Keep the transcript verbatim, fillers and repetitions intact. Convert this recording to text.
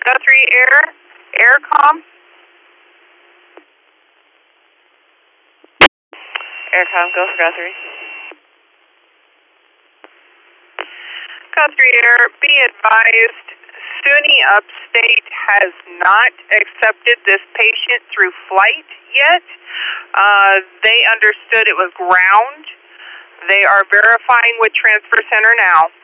Guthrie Air, Aircom. Aircom, go for Guthrie. Guthrie Air, be advised, SUNY Upstate has not accepted this patient through flight yet. Uh, they understood it was ground. They are verifying with Transfer Center now.